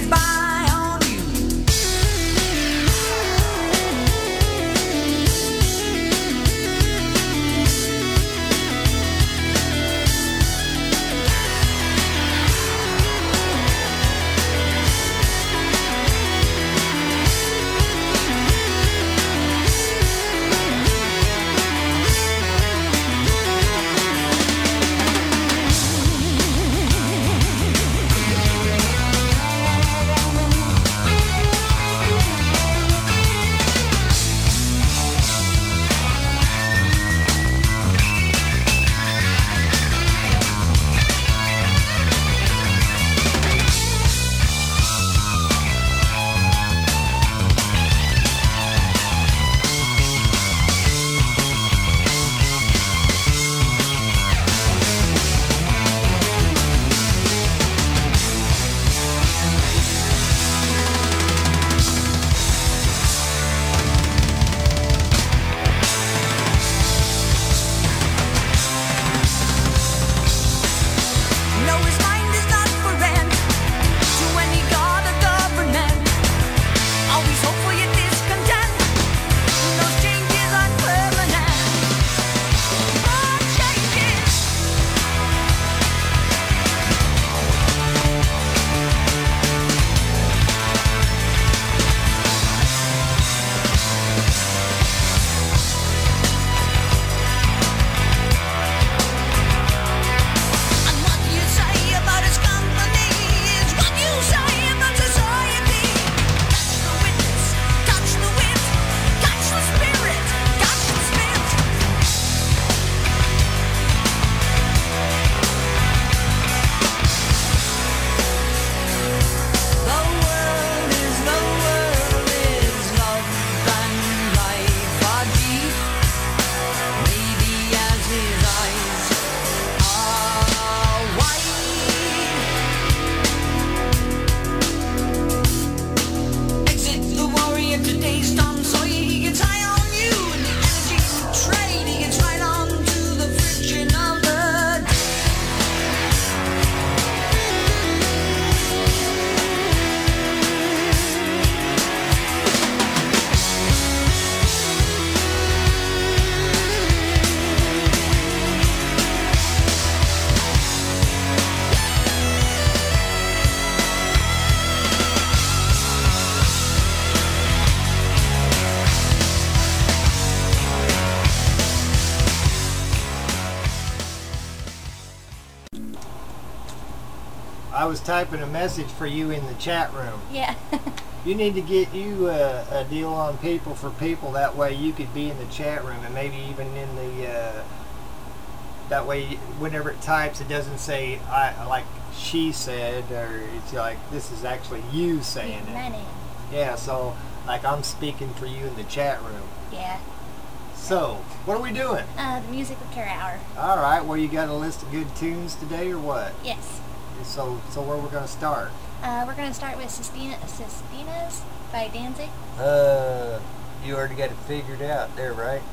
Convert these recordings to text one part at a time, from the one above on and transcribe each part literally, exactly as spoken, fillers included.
get by on you. I was typing a message for you in the chat room. Yeah. You need to get you a, a deal on People for People. That way you could be in the chat room and maybe even in the, uh, that way whenever it types it doesn't say, I like she said, or it's like this is actually you saying Yeah, my it. name. Yeah, so like I'm speaking for you in the chat room. Yeah. So, what are we doing? Uh, the Music with Care Hour. Alright, well you got a list of good tunes today or what? Yes. So, so where we're going to start? Uh, we're going to start with Sistina, Sistinas by Danzig. Uh, you already got it figured out there, right?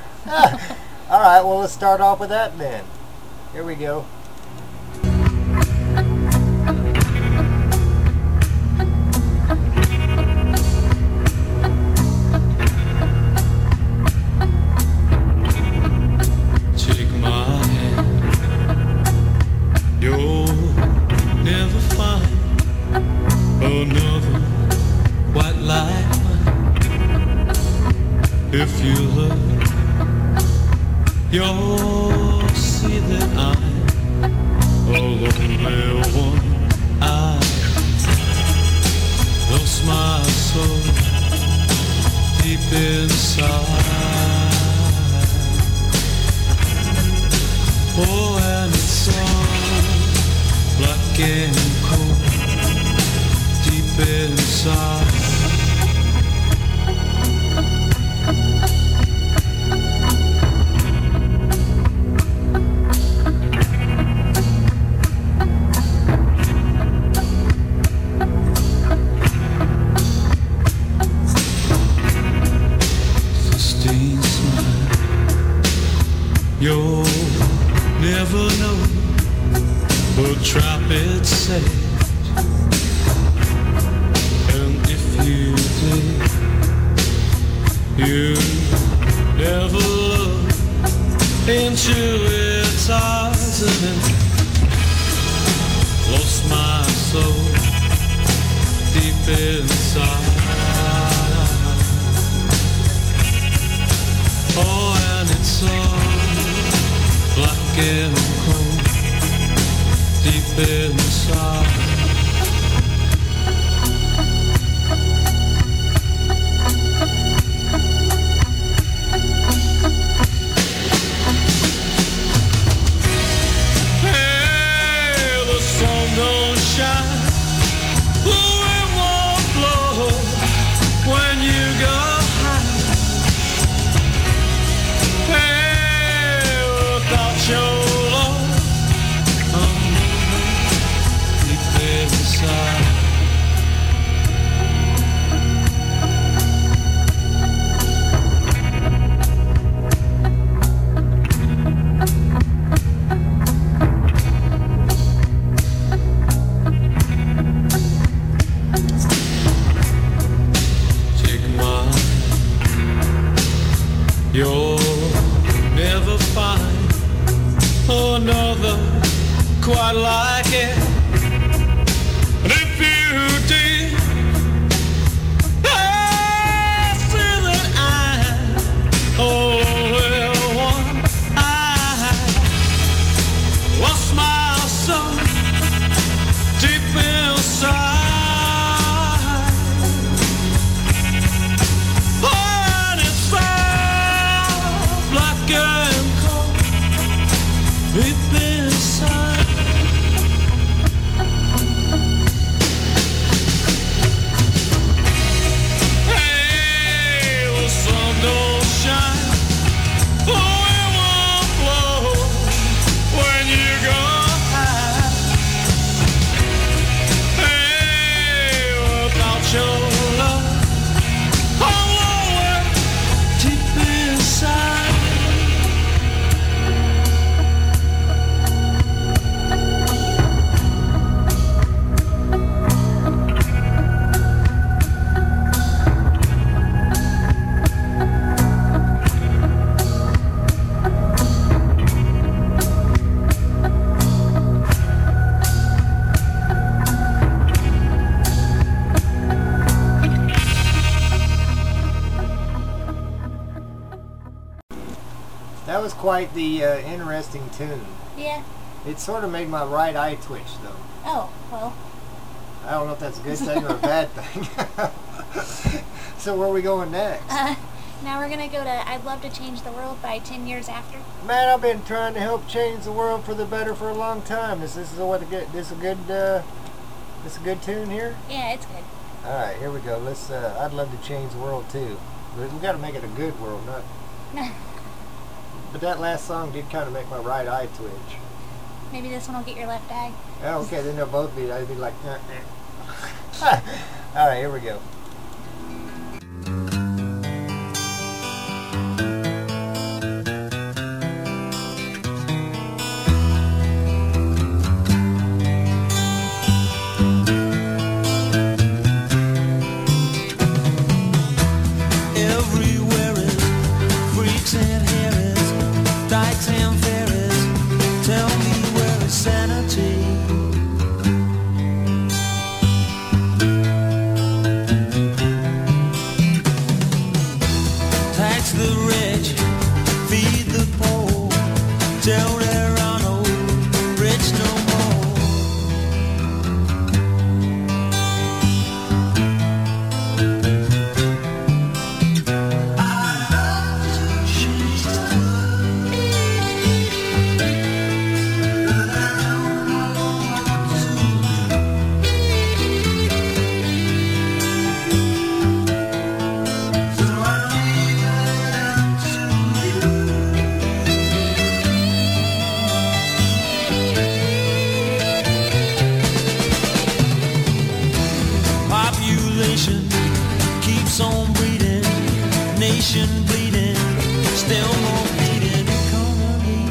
Alright, well let's start off with that then. Here we go. Take my hand, you'll never find another quite like mine. If you look, you'll see that I'm a lonely one. I lost my soul deep inside. Oh, and it's all black and cold deep inside. You'll never know the trap it set. inside. Oh, and it's all black and cold deep inside. Hey, the sun don't shine, the wind won't blow when you go high. Hey, without your love, I'm deep inside. Take mine, you'll never find another quite like it. And if you did, I say that I'm only one. I lost my soul deep inside. And it's all black and cold deep inside. Hey, the sun don't shine, the wind won't blow when you go high. Hey, without your love, I'm lower deep inside. That was quite the uh, interesting tune. Yeah. It sort of made my right eye twitch, though. Oh, well. I don't know if that's a good thing or a bad thing. So where are we going next? Uh, now we're going to go to I'd Love to Change the World by ten years After. Man, I've been trying to help change the world for the better for a long time. Is this is what a good? This a good? Uh, this a good tune here? Yeah, it's good. All right, here we go. Let's. Uh, I'd love to change the world too. But we got to make it a good world, not. But that last song did kind of make my right eye twitch. Maybe this one will get your left eye. Oh, okay, then they'll both be. I'd be like. Eh, eh. All right, here we go. Everywhere is freaks and harriers, dykes and fairies. Tell me where is sanity? Tax the rich, feed the poor. Tell there are no rich no more. Population keeps on breeding, nation bleeding, still more bleeding economy.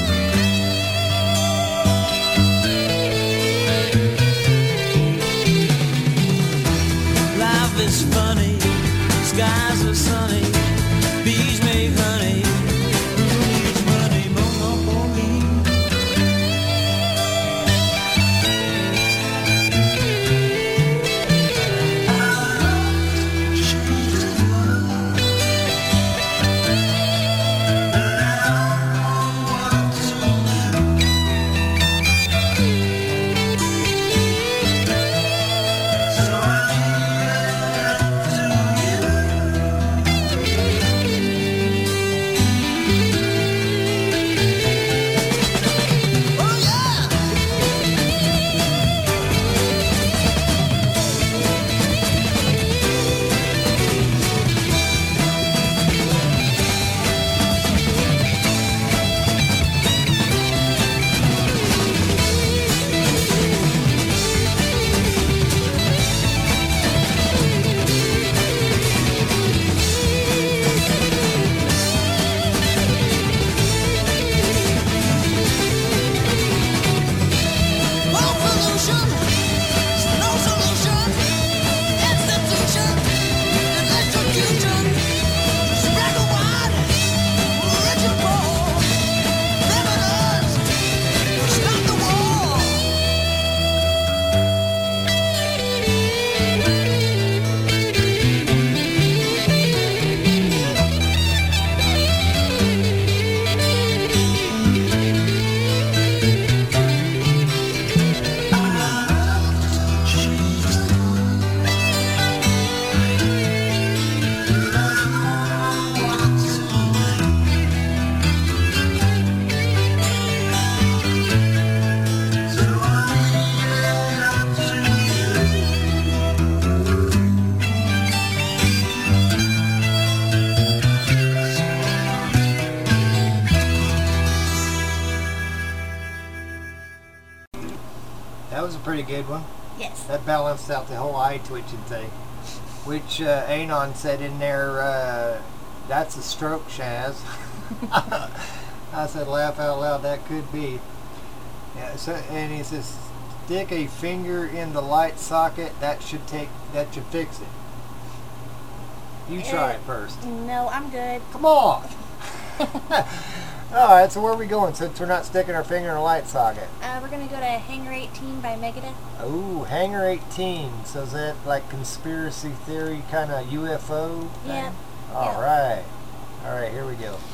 Life is funny, skies are sunny, bees make honey. Who needs money? Monopoly. I a good one. Yes. That balanced out the whole eye twitching thing. Which uh, Anon said in there, uh, that's a stroke, Shaz. I said, laugh out loud, that could be. Yeah, so, and he says, stick a finger in the light socket, that should take, that should fix it. You try Uh, it first. No, I'm good. Come on! Alright, so where are we going since we're not sticking our finger in a light socket? Uh, we're gonna go to Hangar eighteen by Megadeth. Ooh, Hangar eighteen. So is that like conspiracy theory kind of U F O thing? Yep. Alright. Alright, here we go.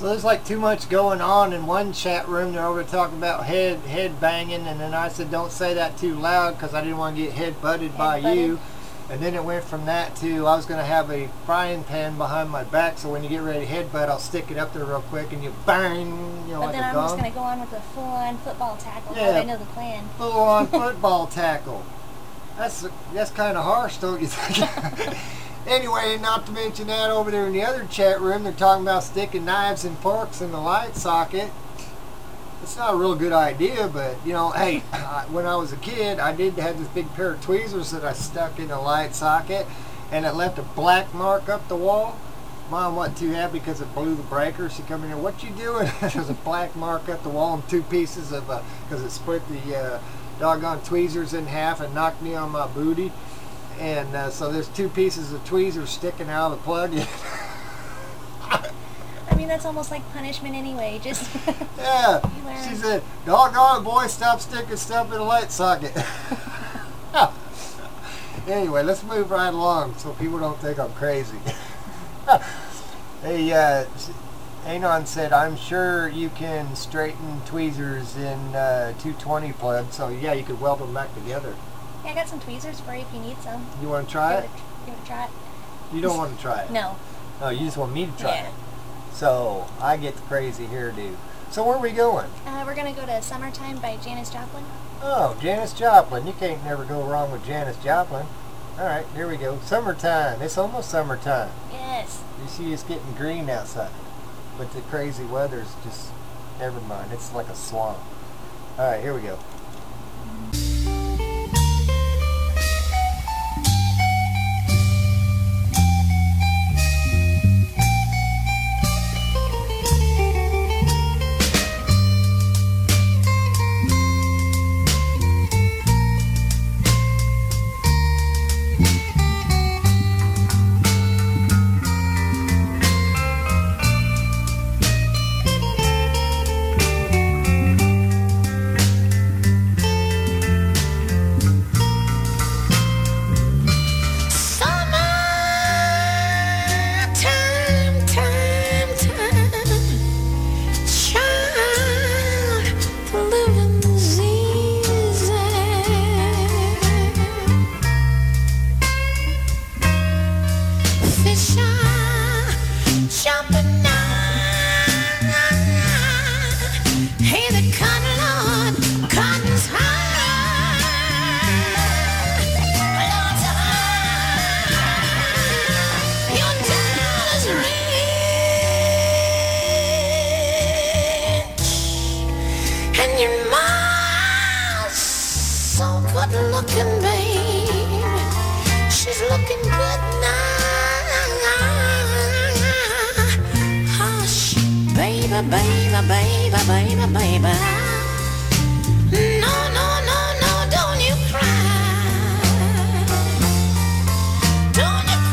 So there's like too much going on in one chat room. They're over talking about head head banging, and then I said don't say that too loud because I didn't want to get head butted by you. And then it went from that to I was going to have a frying pan behind my back, so when you get ready to headbutt, I'll stick it up there real quick and you bang, you know, But like then a I'm gong. just going to go on with the full-on football tackle. Yeah. Yeah. I know the plan. Full on football tackle. That's that's kind of harsh, don't you think? Anyway, not to mention that over there in the other chat room, they're talking about sticking knives and forks in the light socket. It's not a real good idea, but you know, hey, I, when I was a kid, I did have this big pair of tweezers that I stuck in the light socket, and it left a black mark up the wall. Mom wasn't too happy because it blew the breaker. She come in here, what you doing? There's a black mark up the wall and two pieces of, because uh, it split the uh, doggone tweezers in half and knocked me on my booty. And uh, so there's two pieces of tweezers sticking out of the plug. I mean, that's almost like punishment anyway. Just Yeah. You learn. She said, doggone it, boy, stop sticking stuff in the light socket. Anyway, let's move right along so people don't think I'm crazy. Hey, uh, Anon said, I'm sure you can straighten tweezers in uh, two twenty plug. So yeah, you could weld them back together. Yeah, I got some tweezers for you if you need some. You want to try Give it? it, give it a try. You don't want to try it? No. No, you just want me to try Yeah. it. So I get the crazy hairdo. So where are we going? Uh, we're going to go to Summertime by Janis Joplin. Oh, Janis Joplin. You can't never go wrong with Janis Joplin. All right, here we go. Summertime. It's almost summertime. Yes. You see it's getting green outside. But the crazy weather's just, never mind. It's like a swamp. All right, here we go. Looking, babe, she's looking good now. Hush, baby, baby, baby, baby, baby. No, no, no, no, don't you cry. Don't you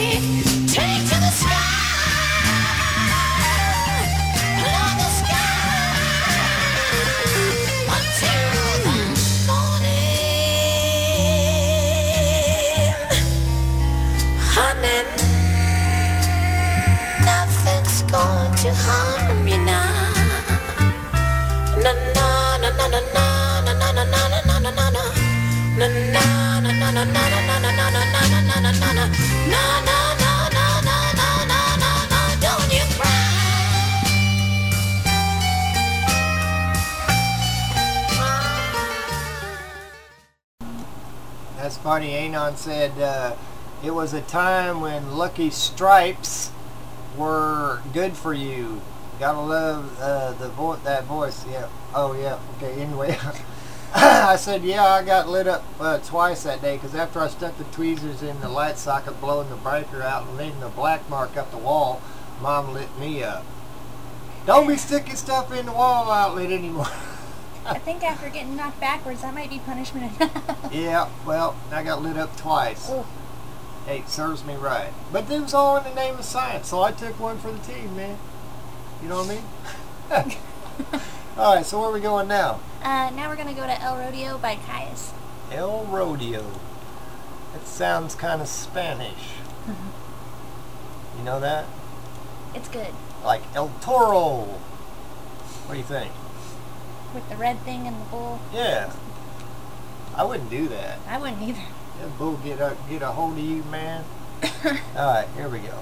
Take to the sky, Lord, the sky. harm you now. Na na na na na na na na na na na na na na. Na na na na na na na na na na na na na na na na. Na na na na na na na na na. Don't you cry. That's funny. Anon said uh, it was a time when Lucky Stripes were good for you. Gotta love uh, the vo- that voice. Yeah. Oh yeah. Okay. Anyway, I said yeah. I got lit up uh, twice that day because after I stuck the tweezers in the light socket, blowing the breaker out and leaving the black mark up the wall, Mom lit me up. Don't be sticking stuff in the wall outlet anymore. I think after getting knocked backwards, that might be punishment enough. Yeah. Well, I got lit up twice. Oh, Hey, it serves me right. But it was all in the name of science, so I took one for the team, man. You know what I mean? All right, so where are we going now? uh, now we're gonna go to El Rodeo by Caius. El Rodeo. It sounds kind of Spanish. You know that? It's good. Like El Toro. What do you think? With the red thing and the bull. Yeah. I wouldn't do that. I wouldn't either. That bull get a, get a hold of you, man. All right, here we go.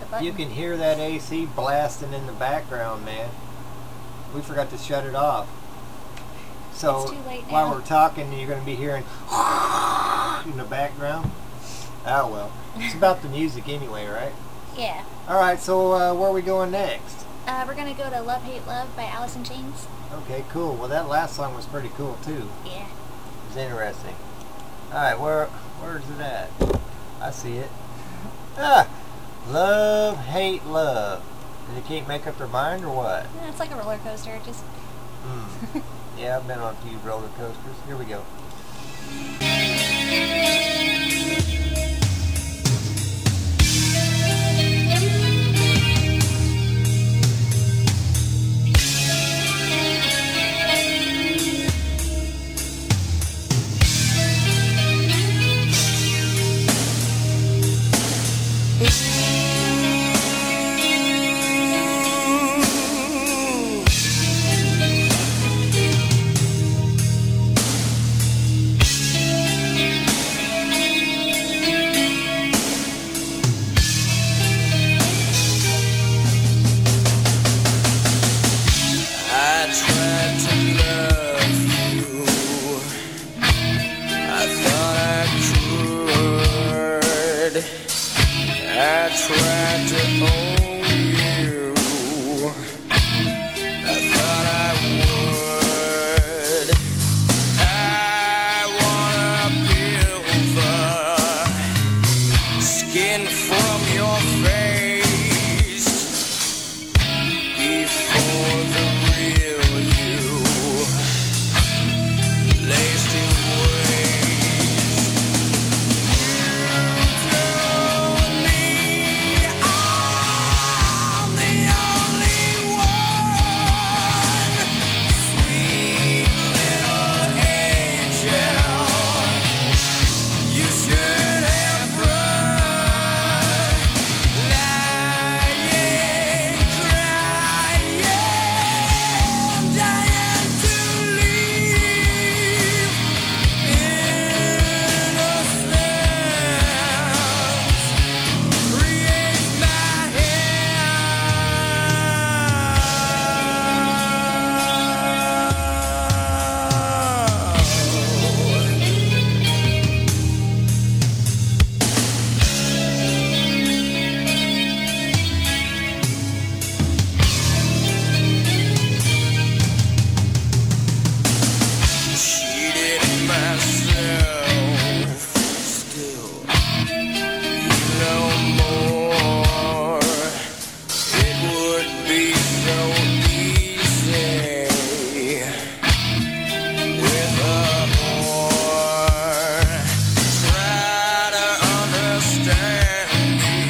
button. You can hear that A C blasting in the background, man. We forgot to shut it off. So It's too late while now. we're talking, you're going to be hearing in the background. Oh well, it's about the music anyway, right? Yeah. All right. So uh, where are we going next? Uh, we're gonna go to Love Hate Love by Alice in Chains. Okay, cool. Well, that last song was pretty cool too. Yeah. It was interesting. All right, where where's it at? I see it. Ah, Love Hate Love. They can't make up their mind or what? Yeah, it's like a roller coaster. Just Hmm. Yeah, I've been on a few roller coasters. Here we go. I tried to love you. I thought I could. I tried to own you. I thought I would. I wanna peel the skin from your face before the real you lays to waste. You told me I'm the only one, sweet little angel. You should have run, lying, crying, dying to leave innocence. Create my cheated myself still. You know more. It would be so easy with a whore. Try to understand me,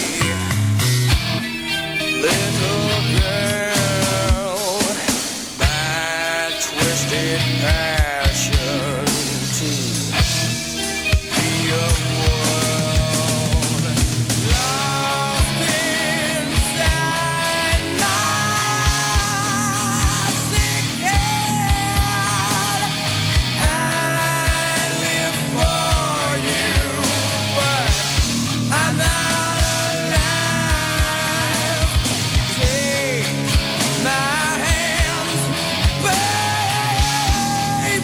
little girl. My twisted passion to be a world lost inside my sick head. I live for you, but I'm not alive. Take my hands, baby.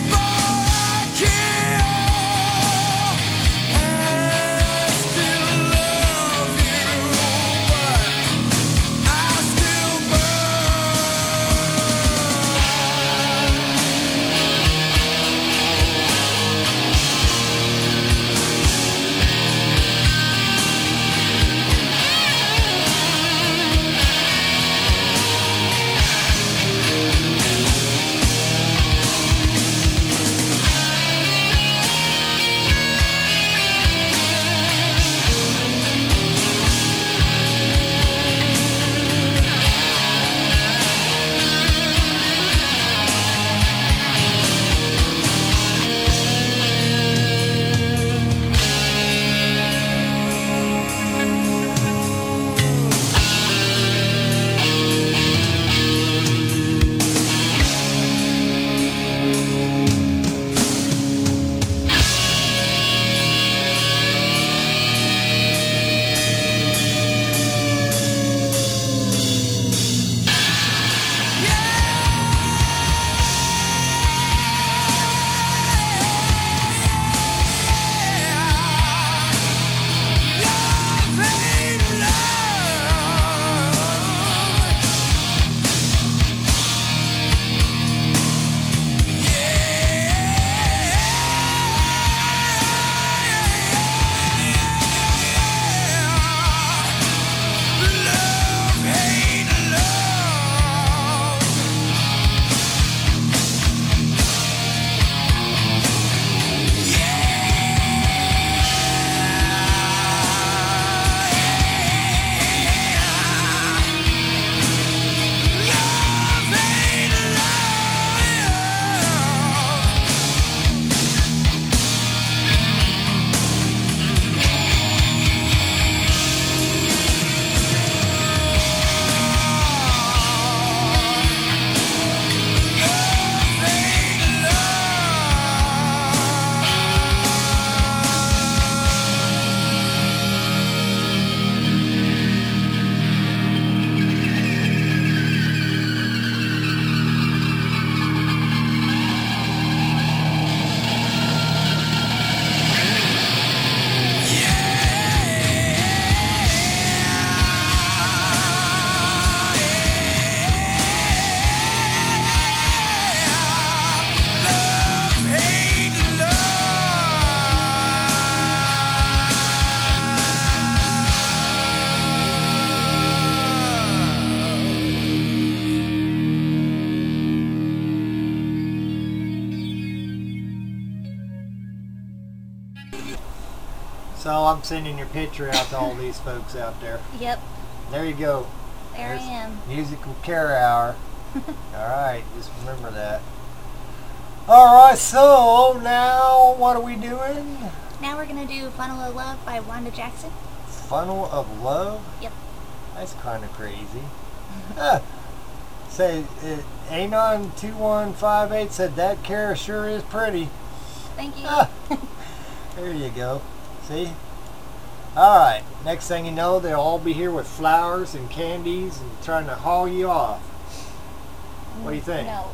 So I'm sending your picture out to all these folks out there. Yep, There you go. there There's I am. Musical Care Hour. All right, just remember that. All right, so now what are we doing? Now we're gonna do Funnel of Love by Wanda Jackson. Funnel of Love? Yep. That's kind of crazy. Ah, say, uh, Anon two one five eight said that Kara sure is pretty. Thank you. Ah, there you go. See? All right. Next thing you know, they'll all be here with flowers and candies and trying to haul you off. What do you think? No.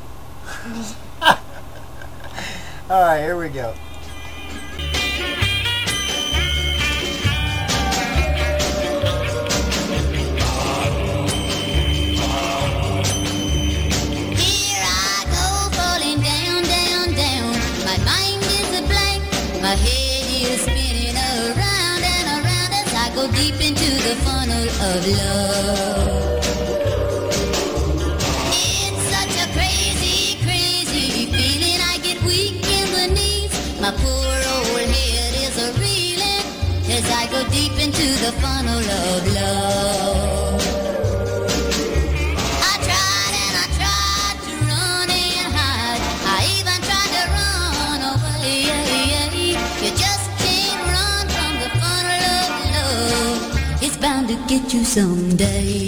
All right, here we go. Here I go, falling down, down, down. My mind is a blank, my head is spinning around and around as I go deep into the funnel of love. It's such a crazy, crazy feeling. I get weak in the knees. My poor old head is a reeling as I go deep into the funnel of love. I tried and I tried to run and hide. I even tried to run away. You just can't run from the funnel of love. It's bound to get you someday.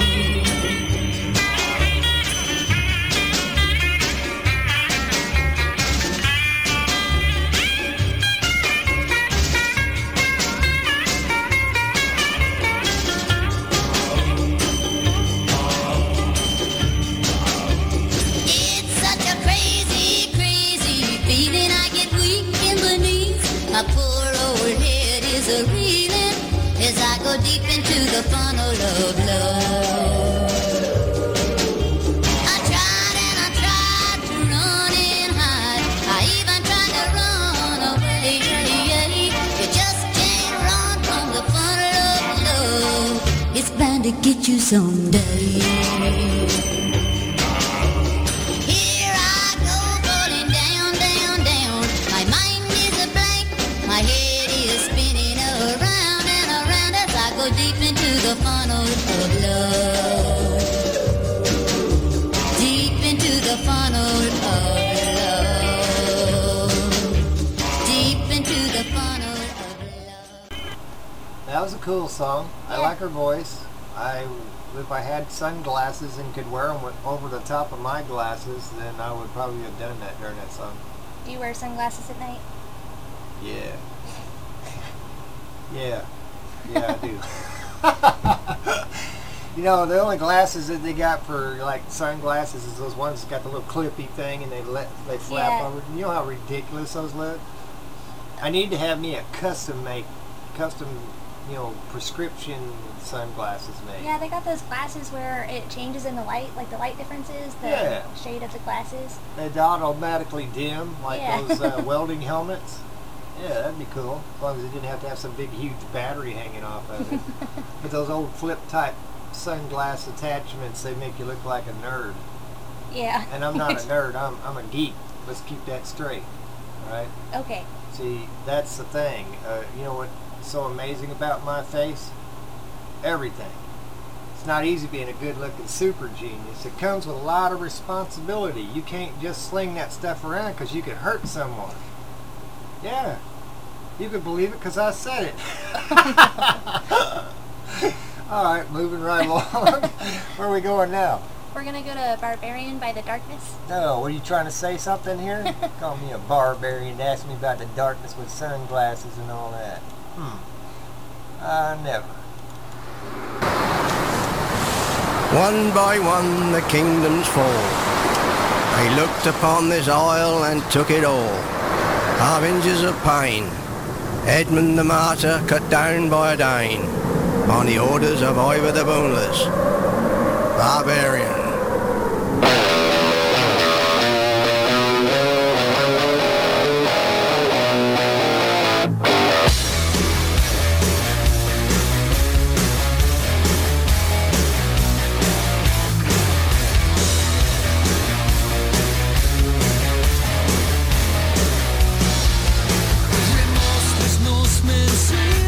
It's such a crazy, crazy feeling. I get weak in the knees. My poor old head is a reeling as I go deep into the funnel of love. I tried and I tried to run and hide. I even tried to run away. You just can't run from the funnel of love. It's bound to get you someday. Here I go, falling down, down, down. My mind is a blank, my head is spinning around and around as I go deep into the funnel of love. Deep into the funnel of love. Deep into the funnel of love. That was a cool song. I Yeah. like her voice. I, if I had sunglasses and could wear them over the top of my glasses, then I would probably have done that during that song. Do you wear sunglasses at night? Yeah. Yeah. Yeah, I do. You know, the only glasses that they got for like sunglasses is those ones that got the little clippy thing and they let they flap Yeah. over. You know how ridiculous those look? I need to have me a custom make, custom, you know, prescription sunglasses made. Yeah, they got those glasses where it changes in the light, like the light differences, the Yeah. shade of the glasses. They automatically dim, like Yeah. those uh, welding helmets. Yeah, that'd be cool. As long as it didn't have to have some big, huge battery hanging off of it. But those old flip-type sunglass attachments, they make you look like a nerd. Yeah. And I'm not a nerd. I'm I'm a geek. Let's keep that straight, all right? Okay. See, that's the thing. Uh, you know what's so amazing about my face? Everything. It's not easy being a good-looking super genius. It comes with a lot of responsibility. You can't just sling that stuff around because you could hurt someone. Yeah. You could believe it because I said it. All right, moving right along. Where are we going now? We're gonna go to Barbarian by The Darkness. No, what are you trying to say something here? Call me a barbarian to ask me about the darkness with sunglasses and all that. Hmm. I never. One by one the kingdoms fall. They looked upon this isle and took it all. Harbingers of pain. Edmund the martyr cut down by a Dane. On the orders of Ivor the Boneless. Barbarian. Remorseless Norsemen sing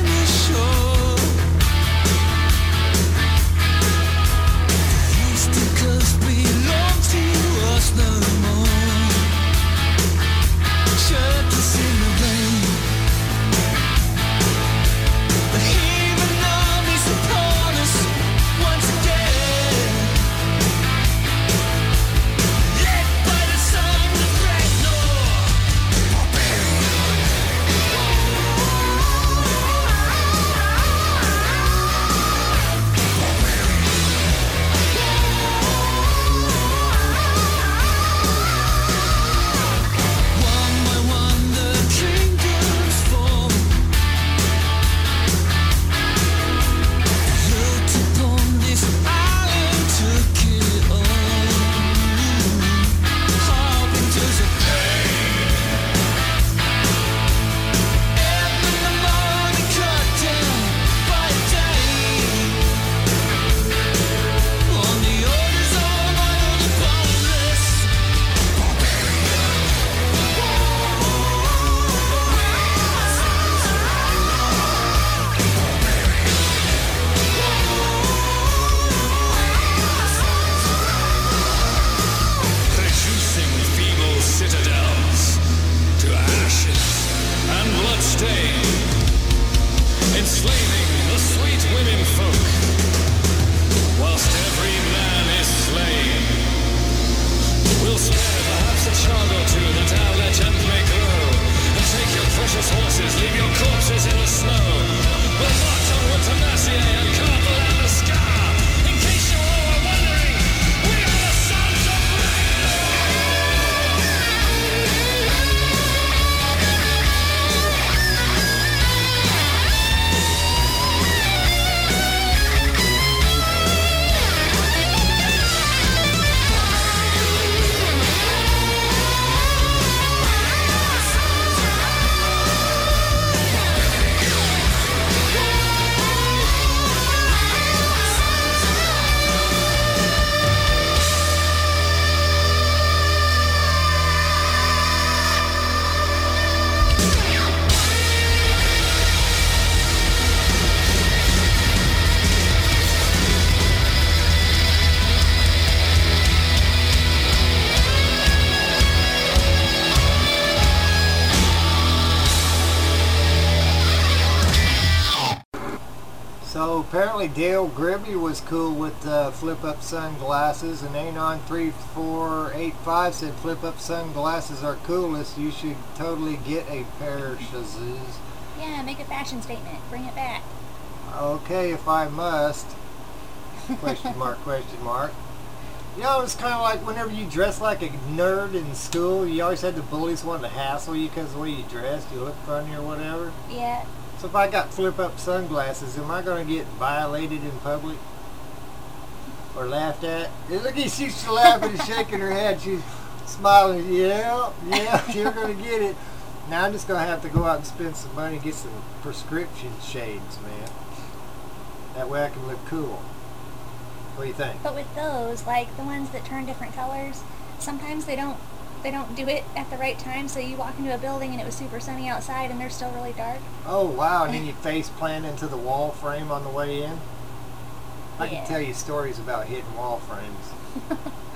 apparently Dale Gribby was cool with uh, flip-up sunglasses, and Anon three four eight five said flip-up sunglasses are coolest. You should totally get a pair of shazoos. Yeah, make a fashion statement. Bring it back. Okay, if I must. Question mark, question mark. You know, it's kind of like whenever you dress like a nerd in school, you always had the bullies wanting to hassle you because of the way you dressed. You look funny or whatever. Yeah. So if I got flip-up sunglasses, am I going to get violated in public? Or laughed at? Hey, look, she's laughing and shaking her head. She's smiling. Yeah, yeah, you're going to get it. Now I'm just going to have to go out and spend some money and get some prescription shades, man. That way I can look cool. What do you think? But with those, like the ones that turn different colors, sometimes they don't they don't do it at the right time, so you walk into a building and it was super sunny outside and they're still really dark. Oh, wow, and then you face plant into the wall frame on the way in? I Yeah. can tell you stories about hitting wall frames.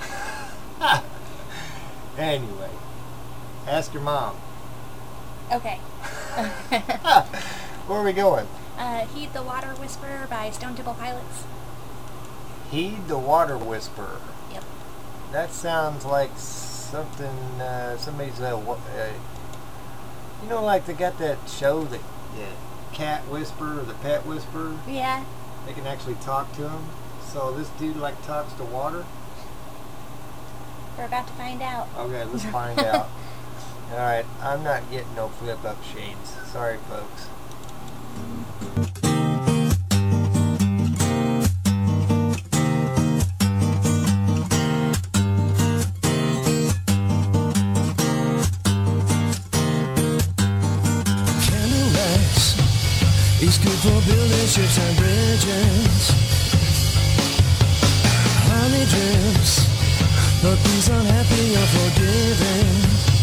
Anyway, ask your mom. Okay. Where are we going? uh, Heed the Water Whisperer by Stone Temple Pilots. Heed the Water Whisperer. Yep. That sounds like something, uh, somebody's, uh, wa- uh, you know, like they got that show, the, the Cat Whisperer or the Pet Whisperer. Yeah. They can actually talk to him. So this dude like talks to water. We're about to find out. Okay, let's find out. All right, I'm not getting no flip-up shades. Sorry, folks. Candlelights is good for building ships and bridges. Honey drips, but these unhappy are forgiving.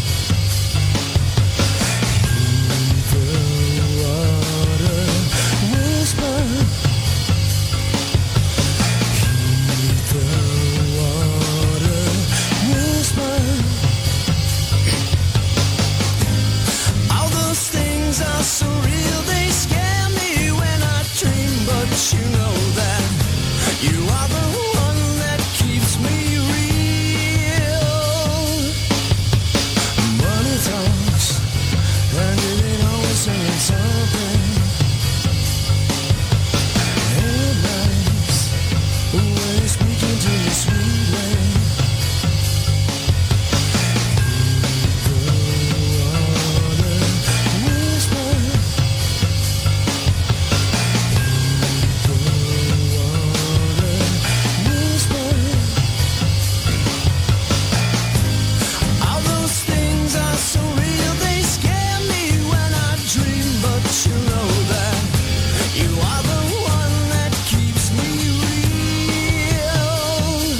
Heed the water whisper. Heed the water whisper. All those things are so real, they scare me when I dream. But you know that you are the one that keeps me real. Money talks, and it ain't always saying something. Headlights, when it's speaking to me sweetly. All those things are so real, they scare me when I dream. But you know that you are the one that keeps me real.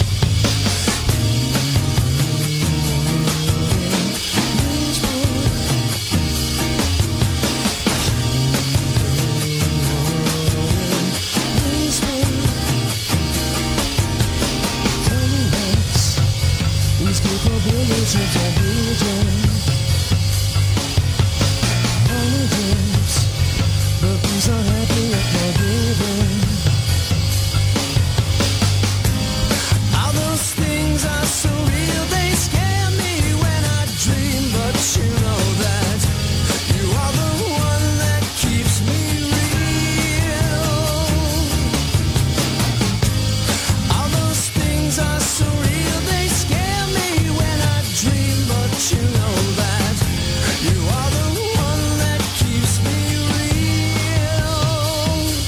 These people building ships and bridges. Honey drips, but these are happy and forgiving. All those things are so real, they scare me when I dream. But you know that you are the one that keeps me real. All those things are so real, they scare me when I dream. But you know that you are the one that keeps me real.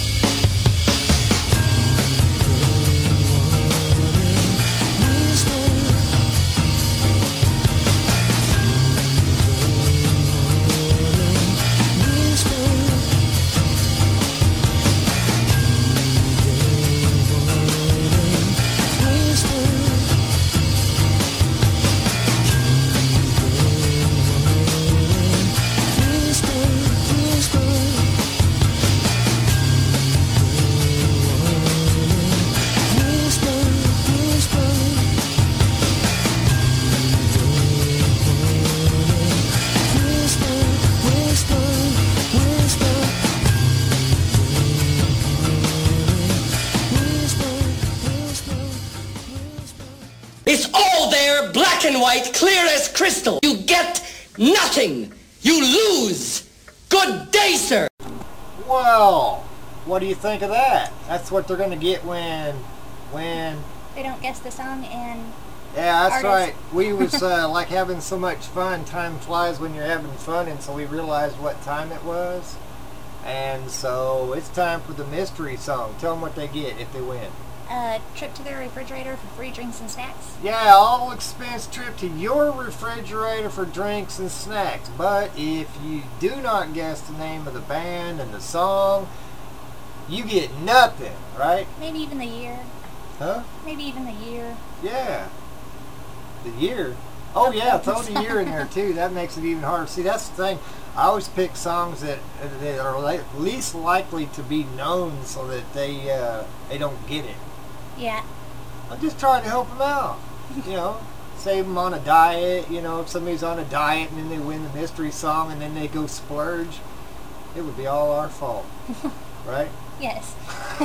and white, clear as crystal. You get nothing. You lose. Good day, sir. Well, what do you think of that? That's what they're going to get when, when... They don't guess the song and Yeah, that's artist. right. We was uh, like having so much fun. Time flies when you're having fun, and so we realized what time it was. And so it's time for the mystery song. Tell them what they get if they win. a trip to the refrigerator for free drinks and snacks. Yeah, all expense trip to your refrigerator for drinks and snacks. But if you do not guess the name of the band and the song, you get nothing, right? Maybe even the year. Huh? Maybe even the year. Yeah. The year. Oh yeah, throw the year in there too. That makes it even harder. See, that's the thing. I always pick songs that that are li- least likely to be known, so that they uh, they don't get it. Yeah. I'm just trying to help them out. You know, save them on a diet. You know, if somebody's on a diet and then they win the mystery song and then they go splurge, it would be all our fault, right? Yes.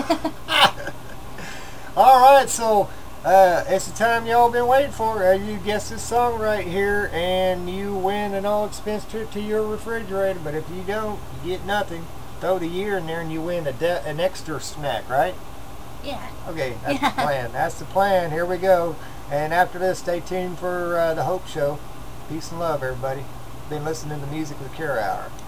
All right, so uh, it's the time y'all been waiting for. Uh, you guess this song right here, and you win an all-expense trip to your refrigerator. But if you don't, you get nothing. Throw the year in there, and you win a de- an extra snack, right? Yeah. Okay, that's Yeah. the plan. That's the plan. Here we go. And after this, stay tuned for uh, the Hope Show. Peace and love, everybody. Been listening to Music with Kara Hour.